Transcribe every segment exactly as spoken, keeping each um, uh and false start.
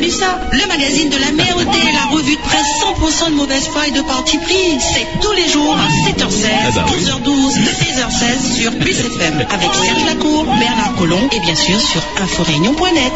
vu ça? Le magazine de la merde, la revue de presse cent pour cent de mauvaise foi et de parti pris. C'est tous les jours à sept heures seize, ah bah oui. douze heures douze, seize heures seize sur Plus F M avec Serge Lacour, Bernard Collomb et bien sûr sur inforéunion point net.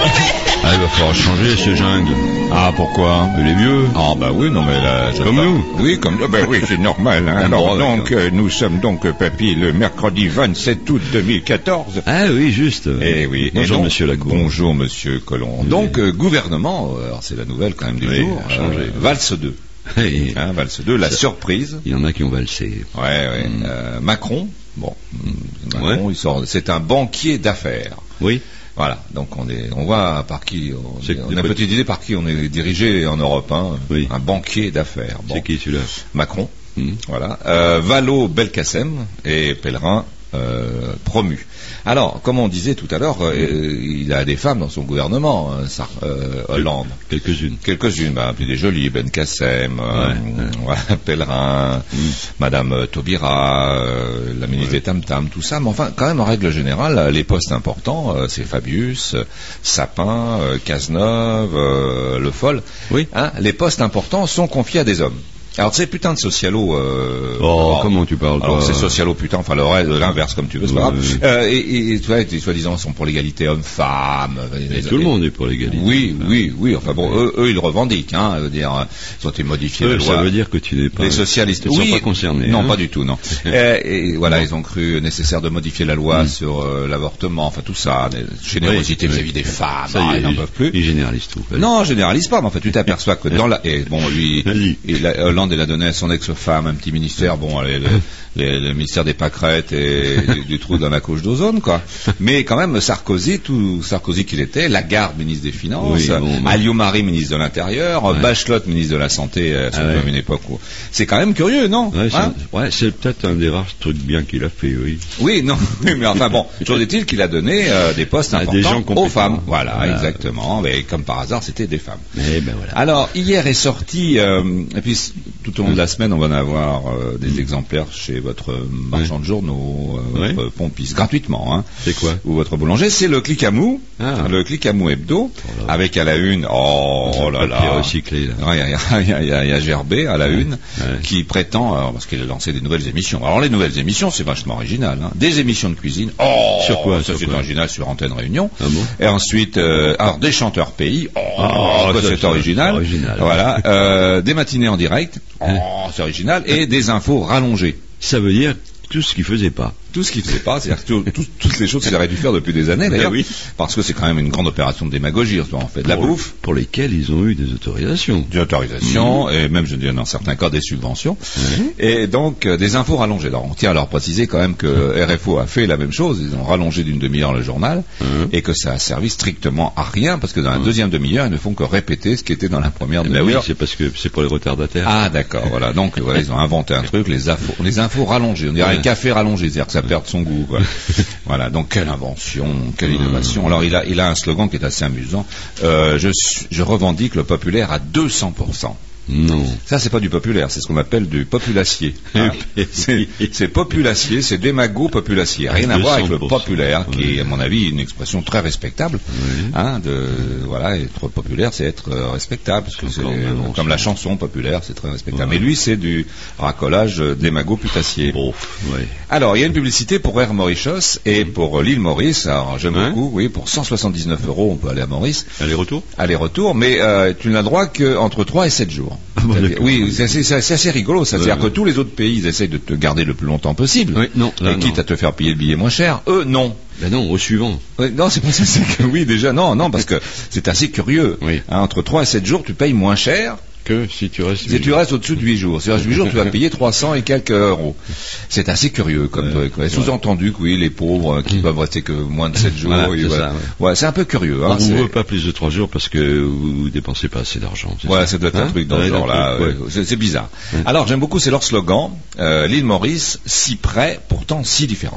Ah, il va falloir changer ce jungle. Ah, pourquoi? Il est vieux. Ah, bah oui, non, mais là... Comme pas... nous. Oui, comme... Ah, bah oui, c'est normal, hein. Alors, donc, euh, nous sommes donc, euh, papy, le mercredi vingt-sept août deux mille quatorze. Ah oui, juste. Eh oui. Bonjour, donc, monsieur Lacour. Bonjour, monsieur Collomb. Oui. Donc, euh, gouvernement, alors c'est la nouvelle quand même du Oui, jour, changé. euh, Valse deux. Et Hein, Valse deux, la Ça- surprise. il y en a qui ont valsé. Ouais, ouais. Mm. Euh, Macron, bon, mm, Macron, Ouais. il sort, c'est un banquier d'affaires. Oui. Voilà, donc on est, on voit par qui, on, C'est- on a une petite idée par qui on est dirigé en Europe, hein. Oui. Un banquier d'affaires. Bon. C'est qui celui-là? Macron, Mm. voilà. Euh, Valo Belkacem et Pellerin euh, promu. Alors, comme on disait tout à l'heure, euh, il a des femmes dans son gouvernement, hein, Sar- euh, Hollande. Quelques-unes. Quelques-unes, bah, puis des jolies, Belkacem, euh, Ouais, ouais. voilà, Pellerin, Mm. Madame euh, Taubira, euh, la ministre des Tam Tam, tout ça. Mais enfin, quand même, en règle générale, les postes importants, euh, c'est Fabius, euh, Sapin, euh, Cazeneuve, euh, Le Foll. Oui. Hein, les postes importants sont confiés à des hommes. Alors, ces putains de socialos... Euh, Oh, alors, comment tu parles, Alors, toi c'est socialo putain, enfin, le reste, l'inverse, comme tu veux, c'est pas Ouais, grave. ouais. Euh, et, et, tu vois, ils, soi-disant, sont pour l'égalité homme-femme. Et tout le monde est pour l'égalité. Oui, oui, oui. Enfin bon, eux, eux ils le revendiquent. Hein, je veux dire, ils ont été modifiés. Euh, la ça loi. veut dire que tu n'es pas... Les socialistes, ne sont oui, pas concernés. Non, hein. pas du tout, non. euh, et voilà, ils ont cru nécessaire de modifier la loi Mm. sur euh, l'avortement, enfin tout ça, des- générosité Oui, vis-à-vis oui. des femmes, Ça y ah, est, ils n'en ils- peuvent plus. Ils généralisent tout. Allez. Non, je généralise pas, mais en fait, tu t'aperçois que dans la... Et bon, lui, Vas-y. il a- Hollande, il a donné à son ex-femme un petit ministère, bon, allez, le, le- le ministère des pâquerettes et du, du trou dans la couche d'ozone, quoi. Mais quand même, Sarkozy, tout Sarkozy qu'il était, Lagarde, ministre des Finances, Oui, bon, bah. Alliot-Marie, ministre de l'Intérieur, Ouais. Bachelot, ministre de la Santé, euh, c'est Ah ouais. quand même une époque où... C'est quand même curieux, non? Ouais, c'est, Hein ouais, c'est peut-être un des rares trucs bien qu'il a fait, oui. Oui, non, oui, mais enfin bon, toujours est-il qu'il a donné euh, des postes À des importants gens aux compétents. femmes. Voilà, Voilà. exactement. Mais comme par hasard, c'était des femmes. Mais ben voilà. Alors, hier est sorti, euh, et puis c- tout au long de la semaine, on va en avoir euh, des exemplaires chez votre marchand de journaux, euh, Ouais. votre pompiste, gratuitement, hein, C'est quoi? ou votre boulanger. C'est le Clic à Mou, Ah. le Clic à Mou hebdo, là. avec à la une, oh, oh là Papier là, recyclé, là. Ouais, il y a, il y a- il y a- il y a Gerbet à la une Ouais. qui prétend, alors, parce qu'il a lancé des nouvelles émissions. Alors les nouvelles émissions, c'est vachement original. Hein. Des émissions de cuisine. Oh, Sur quoi, ça sur c'est quoi original sur Antenne Réunion. Ah bon? Et ensuite, euh, alors des chanteurs pays. Oh, Ah, ça, ça, c'est ça, original. c'est original. Voilà. Euh, des matinées en direct. Oh, c'est original. Et des infos rallongées. Ça veut dire tout ce qu'il faisait pas. Tout ce qu'il faisait pas, c'est-à-dire que tout- tout- toutes les choses qu'il aurait dû faire depuis des années d'ailleurs, Ah oui. parce que c'est quand même une grande opération de démagogie. On fait de la Pour- bouffe, Pour lesquels ils ont eu des autorisations. des autorisations et même, je dirais, dans certains cas, des subventions. Et donc, euh, des infos rallongées. Alors, on tient à leur préciser quand même que R F O a fait la même chose. Ils ont rallongé d'une demi-heure le journal Mhm. et que ça a servi strictement à rien parce que dans la deuxième demi-heure, ils ne font que répéter ce qui était dans la première Ben oui, demi-heure. c'est parce que c'est pour les retardataires. Ah, d'accord, voilà. Donc, voilà, ils ont inventé un truc, les infos, les infos rallongées. On dirait Ouais. un café rallongé, c'est-à-dire que ça perd son goût, quoi. Voilà. Donc, quelle invention, quelle innovation. Alors, il a, il a un slogan qui est assez amusant. Euh, je, suis- je revendique le populaire à deux cents pour cent. Non. Ça, c'est pas du populaire, c'est ce qu'on appelle du populacier. Hein. c'est, c'est populacier, c'est démago populacier. Rien à voir avec le deux cents pour cent. populaire, qui Oui. est, à mon avis, une expression très respectable. Oui. Hein, de, voilà, être populaire, c'est être euh, respectable, parce que C'est c'est encore une invention. comme la chanson populaire, c'est très respectable. Ouais. Mais lui, c'est du racolage euh, démago putassier. Bon, ouais. Alors, il y a une publicité pour Air Mauritius et pour euh, l'île Maurice. Alors, j'aime Hein beaucoup, oui, pour cent soixante-dix-neuf euros, on peut aller à Maurice. Aller-retour? Aller-retour, mais euh, tu n'as droit qu'entre trois et sept jours. bon, C'est-à-dire- d'accord. oui, c'est assez, c'est assez- c'est assez rigolo. ça. C'est-à-dire Ouais, que ouais. tous les autres pays, ils essayent de te garder le plus longtemps possible. Oui, non, là, et quitte non. à te faire payer le billet moins cher. Eux, non. Ben non, au suivant. Ouais, non, c'est pas ça. C'est que oui, déjà, non, non, parce que c'est assez curieux. Oui. Hein, entre trois et sept jours, tu payes moins cher. Que si tu restes... Si tu restes au-dessous de huit jours. C'est-à-dire huit jours, tu vas payer trois cents et quelques euros. C'est assez curieux comme Ouais, truc. Ouais. Sous-entendu que oui, les pauvres euh, qui Mm. peuvent rester que moins de sept jours. Voilà, et c'est voilà. ça, ouais. Ouais, c'est un peu curieux. Hein, On c'est- ne veut pas plus de trois jours parce que vous dépensez pas assez d'argent. c'est Ouais, ça doit être un Hein truc dans Ouais, ce genre-là. d'accord, ouais. ouais. C'est, c'est bizarre. Ouais. Alors, j'aime beaucoup, c'est leur slogan. Euh, l'île Maurice, si près, pourtant si différente.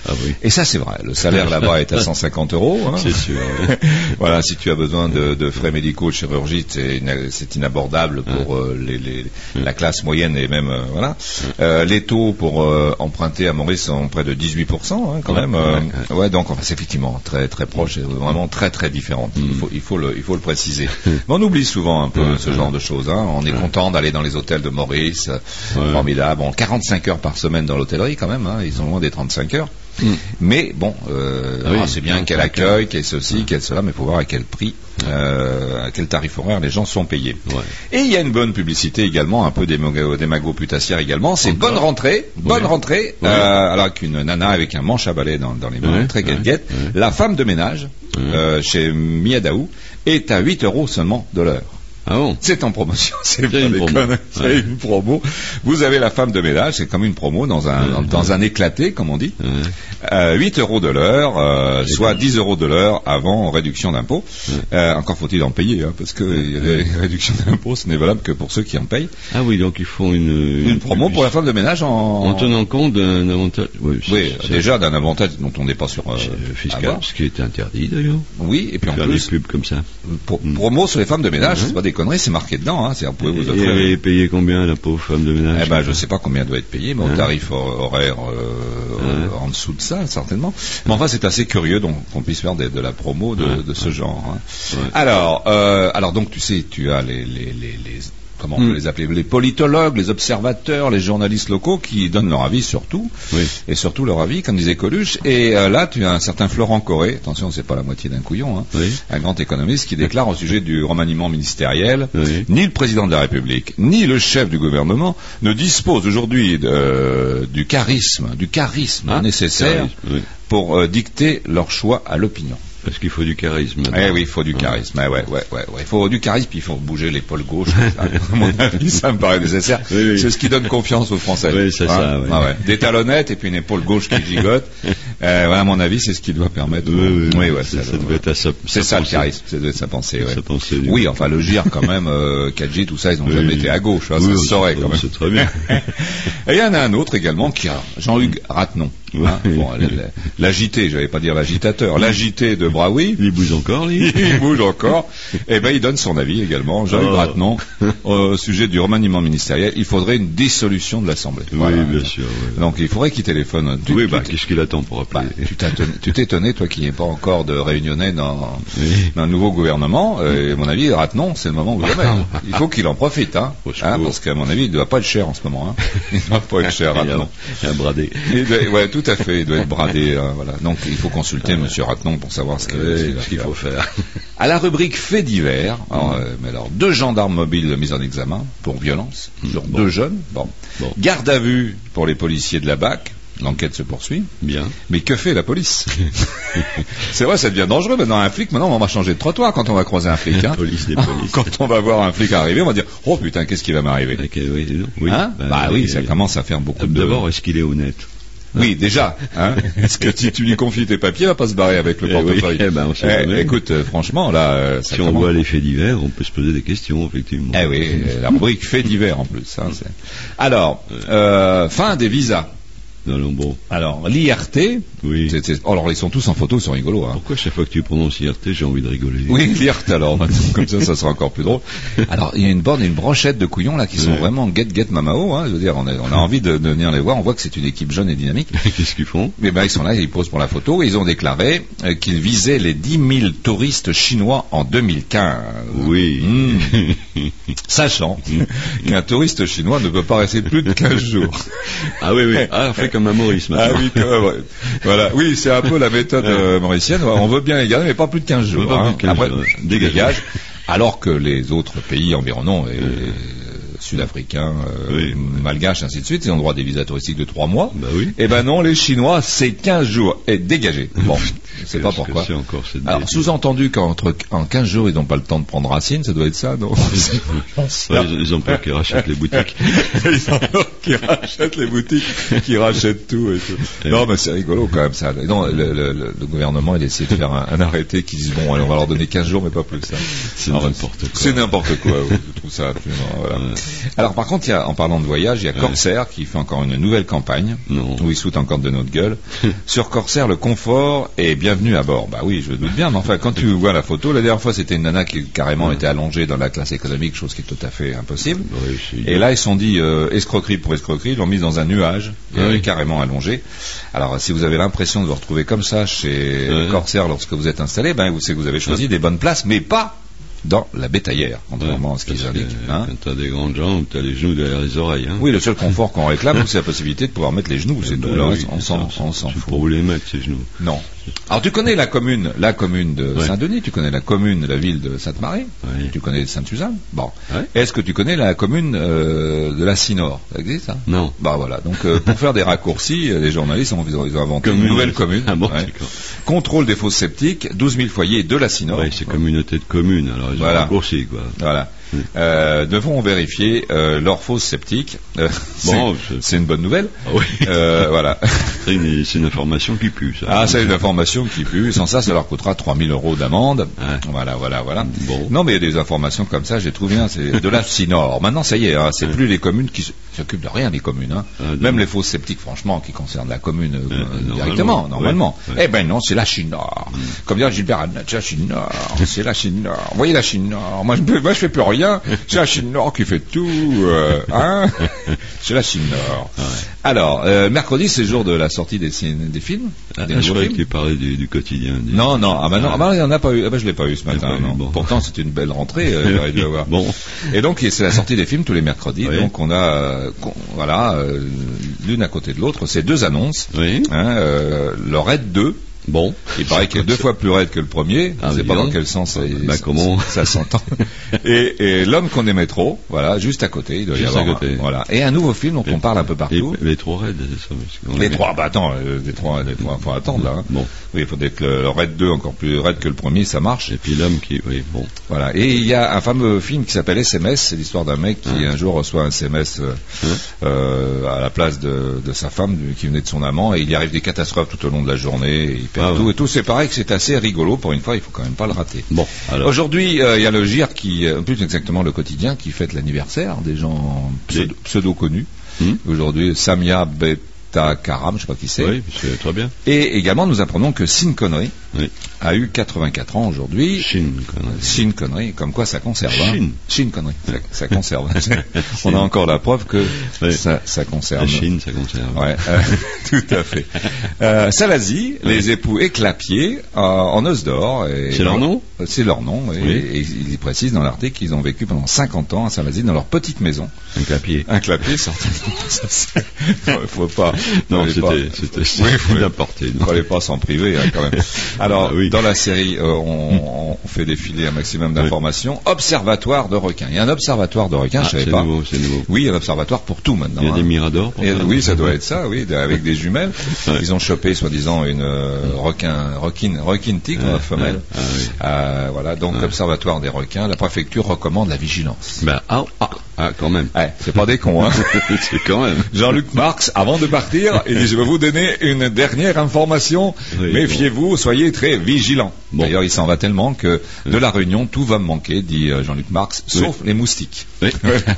Ah oui. Et ça, c'est vrai. Le salaire là-bas est à cent cinquante euros. Hein. C'est sûr. Ouais. Voilà, si tu as besoin de, de frais médicaux, de chirurgie, c'est, ina- c'est inabordable pour Ouais. euh, les, les, la classe moyenne et même euh, voilà. Euh, les taux pour euh, emprunter à Maurice sont près de dix-huit pour cent hein, quand Ouais, même. Euh, ouais, ouais, donc enfin, c'est effectivement très très proche et vraiment très très différent. Il faut il faut le il faut le préciser. Mais on oublie souvent un peu Ouais, ce ouais. genre de choses. Hein. On est Ouais. content d'aller dans les hôtels de Maurice, Ouais. formidable. Bon, quarante-cinq heures par semaine dans l'hôtellerie quand même. Hein. Ils sont loin des trente-cinq heures. Mm. Mais bon, euh, Ah oui, ah, c'est bien quel quarante-cinq accueil, quel ceci, quel cela, mais il faut voir à quel prix, euh, à quel tarif horaire les gens sont payés. Ouais. Et il y a une bonne publicité également, un peu démago, démago putassière également. C'est Encore. bonne rentrée, bonne Oui. rentrée. Oui. Euh, alors avec une nana avec un manche à balai dans, dans les mains, Oui, très oui, guette. oui. La femme de ménage Oui. euh, chez Miadaou est à huit euros seulement de l'heure. Ah bon? C'est en promotion, c'est pas une des promo. conneries, c'est Ouais. une promo. Vous avez la femme de ménage, c'est comme une promo dans un, Ouais, dans, dans ouais. un éclaté, comme on dit. Ouais. Euh, huit euros de l'heure, euh, Et soit donc. dix euros de l'heure avant réduction d'impôt. Ouais. Euh, encore faut-il en payer, hein, parce que les réductions d'impôt, ce n'est valable que pour ceux qui en payent. Ah oui, donc ils font une... Une promo pour la femme de ménage en... En tenant compte d'un avantage... Oui, c'est- Oui, c'est- déjà d'un avantage dont on n'est pas sur... Euh, c'est fiscal, avoir. ce qui est interdit d'ailleurs. Oui, et puis en Faire plus, des pubs comme ça. pour, Mm. promo sur les femmes de ménage, Mhm. c'est pas des conneries, c'est marqué dedans. Hein, c'est, vous pouvez vous Et offrir... elle est payée combien, la pauvre femme de ménage? Eh ben, je sais pas combien doit être payé, mais au Hein tarif hor- horaire euh, Hein en dessous de ça, certainement. Mais enfin, c'est assez curieux donc qu'on puisse faire de, de la promo de, Ouais. de ce genre. Hein. Ouais. Alors, euh, alors donc tu sais, tu as les, les, les, les comment on Mm. peut les appeler, les politologues, les observateurs, les journalistes locaux qui donnent leur avis sur tout, Oui. et surtout leur avis, comme disait Coluche. Et euh, là, tu as un certain Florent Corré, attention, c'est pas la moitié d'un couillon, hein, Oui. un grand économiste qui déclare au sujet du remaniement ministériel, Oui. ni le président de la République, ni le chef du gouvernement ne disposent aujourd'hui de- du charisme, du charisme Ah, nécessaire charisme, oui. pour euh, dicter leur choix à l'opinion. Parce qu'il faut du charisme. Eh maintenant. oui, il faut du Ouais. charisme. Eh ouais, ouais, ouais, ouais. Il faut du charisme, puis il faut bouger l'épaule gauche. À mon avis, ça me paraît nécessaire. Oui, oui. C'est ce qui donne confiance aux Français. Oui, c'est ça, oui. Ah ouais. Des talonnettes et puis une épaule gauche qui gigote. Euh, voilà, à mon avis, c'est ce qui doit permettre. Oui, oui, ouais, ça, ça, ça devait être à sa, c'est sa ça le pensée. charisme, c'est de sa pensée. Ouais. Sa pensée, du Oui, coup. enfin le gire quand même, euh, quatre G, tout ça, ils n'ont Oui, jamais oui. été à gauche, hein, Oui, ça oui, se saurait c'est- quand même. c'est très bien. Et il y en a un autre également qui a Jean-Hugues Ratenon. Oui. Hein, bon, l- l- l'agité, j'allais pas dire l'agitateur, l'agité de Braoui. Il bouge encore, lui. Il bouge encore. Et ben, il donne son avis également, Jean-Hugues Oh. Ratenon, au sujet du remaniement ministériel. Il faudrait une dissolution de l'Assemblée. Oui, Voilà. bien sûr. oui. Donc, il faudrait qu'il téléphone. Tu- oui, tu- bah, qu'est-ce qu'il attend pour bah, appeler? tu t'étonnais, tu t'étonnais, toi qui n'es pas encore de réunionnais dans, Oui. dans un nouveau gouvernement. Euh, et à mon avis, Ratenon, c'est le moment où jamais. Il faut qu'il en profite, hein, Au secours. hein, parce qu'à mon avis, il ne doit pas être cher en ce moment. Hein. Il ne doit pas être cher, Il y a- Ratenon. il y a un bradé. Il doit- ouais, tout à fait. Il doit être bradé. euh, voilà. Donc, il faut consulter Monsieur Ratenon pour savoir ce qu'il Oui, ce qu'il va ce qu'il faire. faut faire. À la rubrique faits divers, alors, euh, mais alors deux gendarmes mobiles mis en examen pour violence sur Bon. deux jeunes. Bon. Bon. Garde à vue pour les policiers de la B A C. L'enquête se poursuit. Bien. Mais que fait la police? C'est vrai, ça devient dangereux. Maintenant, un flic, maintenant, on va changer de trottoir quand on va croiser un flic. Hein. Police des polices. Quand on va voir un flic arriver, on va dire, oh putain, qu'est-ce qui va m'arriver? Ok, oui, non, oui. Hein bah oui, ça oui. commence à faire beaucoup de... D'abord, est-ce qu'il est honnête? Oui, déjà. Hein. Est-ce que si tu lui confies tes papiers, il va pas se barrer avec le Eh portefeuille? oui, eh ben, on sait Eh, jamais. écoute, euh, franchement, là, euh, ça Si on commence- voit les faits divers, on peut se poser des questions, effectivement. Eh oui, euh, la rubrique fait divers en plus. Hein, c'est- Alors, euh, fin des visas. Non, non, bon. Alors, l'I R T. Oui. c'est- c'est- oh, alors, ils sont tous en photo, ils sont rigolos. Hein. Pourquoi chaque fois que tu prononces I R T, j'ai envie de rigoler? Oui, l'I R T alors, maintenant, comme ça, ça sera encore plus drôle. Alors, il y a une borne et une brochette de couillons là qui sont Ouais. vraiment get get mamao. Hein, je veux dire, on a, on a envie de, de venir les voir. On voit que c'est une équipe jeune et dynamique. Qu'est-ce qu'ils font? Mais ben, ils sont là, ils posent pour la photo. Et ils ont déclaré euh, qu'ils visaient les dix mille touristes chinois en deux mille quinze. Oui. Mmh. Sachant qu'un touriste chinois ne peut pas rester plus de quinze jours. Ah oui, oui. Ah, on fait comme un Maurice Ah maintenant. oui, quand même, ouais. Voilà. Oui, c'est un peu la méthode euh, mauricienne. Ouais, on veut bien les garder, mais pas plus de quinze jours. Pas plus hein. de quinze Après, jours, ouais. dégage. Dégage. Alors que les autres pays environnants, et, euh, sud-africains, euh, Oui. malgaches, ainsi de suite, ils ont droit à des visas touristiques de trois mois. Bah oui. Eh ben non, les Chinois, c'est quinze jours. Et dégagé. Bon, je sais pas Qu'est-ce que pourquoi. C'est encore cette Alors, bêtise. sous-entendu qu'entre en quinze jours, ils n'ont pas le temps de prendre racine, ça doit être ça, non? Ouais, les, les emplois qui rachètent les boutiques. Les emplois qui rachètent les boutiques, qui rachètent tout et tout. Non, mais c'est rigolo quand même ça. Non, le, le, le, le gouvernement, il essaie de faire un, un arrêté qui dit bon, allez, on va leur donner quinze jours, mais pas plus. Ça. C'est Alors, n'importe quoi. C'est n'importe quoi. Oui, je trouve ça absolument. Voilà. Ouais. Alors par contre, il y a, en parlant de voyage, il y a Ouais. Corsair qui fait encore une nouvelle campagne, Non. où il se fout encore de notre gueule. Sur Corsair, le confort est bienvenu à bord. Bah oui, je doute bien, mais enfin, quand tu vois la photo, la dernière fois, c'était une nana qui carrément Ouais. était allongée dans la classe économique, chose qui est tout à fait impossible. Ouais, c'est- Et là, ils se sont dit, euh, escroquerie pour escroquerie, ils l'ont mise dans un nuage, et elle Ouais. est carrément allongée. Alors, si vous avez l'impression de vous retrouver comme ça chez Ouais. Corsair lorsque vous êtes installé, ben, vous savez que vous avez choisi Ouais. des bonnes places, mais pas dans la bétaillère, contrairement à ce qu'ils parce que, indiquent. hein. Quand t'as des grandes jambes, t'as les genoux derrière les oreilles. Hein. Oui, le seul confort qu'on réclame, c'est la possibilité de pouvoir mettre les genoux, c'est Eh tout. ben Le oui, reste, on c'est s'en ça, on s'en c'est fout. pour vous les mettre, ces genoux. Non. Alors tu connais la commune, la commune de Ouais. Saint-Denis, tu connais la commune, la ville de Sainte-Marie, Oui. tu connais Sainte-Suzanne. Bon. Ouais. Est-ce que tu connais la commune euh, de la Sinor? Ça existe, ça? Non. Bah voilà. Donc euh, pour faire des raccourcis, euh, les journalistes ont, ils ont, ils ont inventé Commune. une nouvelle commune. Ah bon, Ouais. d'accord. Contrôle des fosses septiques, douze mille foyers de la Sinor. Ouais, c'est communauté de communes, alors ils Voilà. ont raccourci, quoi. Voilà. Mm. Euh, devront vérifier euh, leur fosse septique. Euh, Bon, c'est- je- c'est une bonne nouvelle. Ah oui. Euh, voilà. C'est une, c'est une information qui pue, ça. Ah, c'est une information qui pue. Sans ça, ça leur coûtera trois mille euros d'amende. Ouais. Voilà, voilà, voilà. Bon. Non, mais il y a des informations comme ça, j'ai trouvé bien. C'est de la Sinor. Maintenant, ça y est, hein, c'est Ouais. plus les communes qui s- s'occupent de rien, les communes. Hein. Ah, Même non. les fosses sceptiques, franchement, qui concernent la commune euh, Euh, euh, normalement, directement, ouais. normalement. Ouais. Eh ben non, c'est la Sinor. Comme dire Gilbert Adnat, c'est la Sinor. C'est la Sinor. Vous voyez la Sinor. Moi, je, peux- moi, je fais plus rien. C'est la Sinor qui fait tout. euh, hein C'est la Sinor. Ouais. Alors, euh, mercredi, c'est le jour de la sortie des, cin- des films. Ah, des je nouveaux croyais films. que tu parlais du, du quotidien. du- Non, non, ah bah non, ah bah, il y en a pas eu, ah bah je l'ai pas eu ce Il y a matin, pas eu, non. bon. Pourtant c'était une belle rentrée, euh, il aurait dû avoir. Bon. Et donc c'est la sortie des films tous les mercredis, Oui. donc on a, euh, qu'on- voilà, euh, l'une à côté de l'autre, c'est deux annonces. Oui. Hein, euh, le Raid deux, Bon. il paraît qu'il est deux fois plus raide que le premier, Ah, je sais dis pas dans donc. quel sens ça, Bah, ça- comment ça s'entend. Et, et L'homme qu'on aimait trop, voilà, juste à côté, il doit y Juste à avoir, côté. un- voilà. Et un nouveau film dont Et- on parle un peu Et, partout. les trop raides, c'est ça. parce qu'on Les les- trois, bah attends, euh, les trois, les trois, faut attendre là. hein. Bon. Oui, il faudrait que le, le Raid deux encore plus raide que le premier, ça marche. Et puis l'homme qui, oui, bon. Voilà. Et il y a un fameux film qui s'appelle S M S. C'est l'histoire d'un mec qui Hein. un jour reçoit un S M S euh, Hein. euh, à la place de, de sa femme du- qui venait de son amant, et il y arrive des catastrophes tout au long de la journée. Et il perd Ah tout ouais. et tout. C'est pareil que c'est assez rigolo pour une fois. Il faut quand même pas le rater. Bon, alors. Aujourd'hui, euh, il y a le G I R qui, euh, plus exactement le quotidien, qui fête l'anniversaire des gens pseudo, pseudo connus. Hmm. Aujourd'hui, Samia Beta Karam, je sais pas qui c'est. Oui, c'est très bien. Et également, nous apprenons que Sean Connery Oui. a eu quatre-vingt-quatre ans aujourd'hui. Chine, quand même. Sean Connery, comme quoi ça conserve. Hein. Chine. Sean Connery, ça, ça conserve. On a encore la preuve que Ouais. ça, ça conserve. La Chine, ça conserve. Ouais, euh, tout à fait. Euh, Salazie, les époux Éclapier, euh, en os d'or. et- C'est leur nom C'est leur nom, et, Oui. et ils précisent dans l'article qu'ils ont vécu pendant cinquante ans à Salazie dans leur petite maison. Un clapier. Un clapier, certainement. Ça, c'est- non, il faut pas. Non, fallait pas- c'était, c'était, Oui, faut- d'apporter. il ne fallait pas s'en priver, hein, quand même. Alors, Ah oui. dans la série, euh, on, on fait défiler un maximum d'informations. Observatoire de requins. Il y a un observatoire de requins, Ah, je savais c'est pas. nouveau, c'est nouveau. Oui, il y a un observatoire pour tout maintenant. Il y a hein. des miradors pour Et, ça. oui, ça doit être ça, oui, avec des jumelles. Ouais. Ils ont chopé, soi-disant, une euh, requin, requin, requin tigre Ouais, femelle. ouais, ah oui. Euh, voilà, donc Ouais. observatoire des requins. La préfecture recommande la vigilance. Bah, ah, ah, ah, quand même. Ouais, c'est pas des cons, hein. C'est quand même. Jean-Luc Marx, avant de partir, il dit, je vais vous donner une dernière information. Oui, Méfiez-vous, soyez très vigilants. Bon. D'ailleurs, il s'en va tellement que de la Réunion, tout va me manquer, dit euh, Jean-Luc Marx, sauf les moustiques. Oui.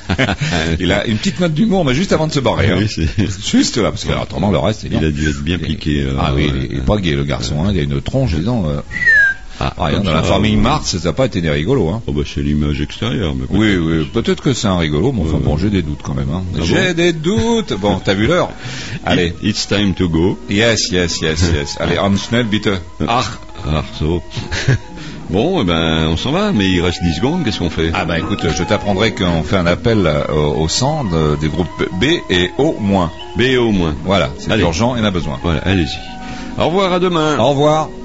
Il a une petite note d'humour, mais juste avant de se barrer. Oui, hein. c'est- Juste là, parce que autrement, le reste, c'est Il a dû être bien piqué. euh, Ah oui, ouais. il est pas gay, le garçon. Hein. Il a une tronche, disons. Euh... Ah, Ah, comme dans la ça, famille euh, Marx, ça n'a pas été des rigolos. Hein. Oh bah c'est l'image extérieure. Mais Oui, peut-être. oui, peut-être que c'est un rigolo, mais enfin Ouais, bon, ouais. j'ai des doutes quand même. Hein. Ah j'ai bon des doutes. Bon, t'as vu l'heure? Allez. It- It's time to go. Yes, yes, yes, yes. Allez, Hans Schnell, bitte. Ah, Ah, so. Bon, eh ben, on s'en va, mais il reste dix secondes, qu'est-ce qu'on fait? ah bah écoute, je t'apprendrai qu'on fait un appel euh, au, au sang de- des groupes B et O moins. B au moins. Voilà, c'est Allez. urgent, il en a besoin. Voilà, allez-y. Au revoir, à demain. Au revoir.